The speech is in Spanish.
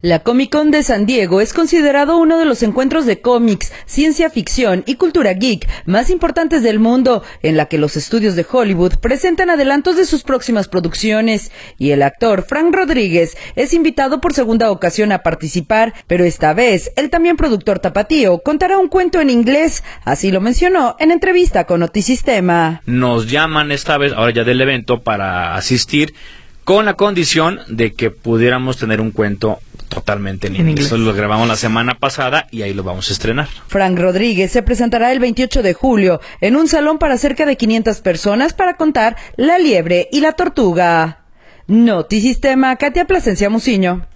La Comic Con de San Diego es considerado uno de los encuentros de cómics, ciencia ficción y cultura geek más importantes del mundo, en la que los estudios de Hollywood presentan adelantos de sus próximas producciones, y el actor Frank Rodríguez es invitado por segunda ocasión a participar, pero esta vez el también productor tapatío contará un cuento en inglés, así lo mencionó en entrevista con Notisistema. Nos llaman esta vez, ahora ya del evento, para asistir, con la condición de que pudiéramos tener un cuento totalmente en inglés. Eso lo grabamos la semana pasada y ahí lo vamos a estrenar. Frank Rodríguez se presentará el 28 de julio en un salón para cerca de 500 personas para contar La liebre y la tortuga. Notisistema, Katia Plasencia Muciño.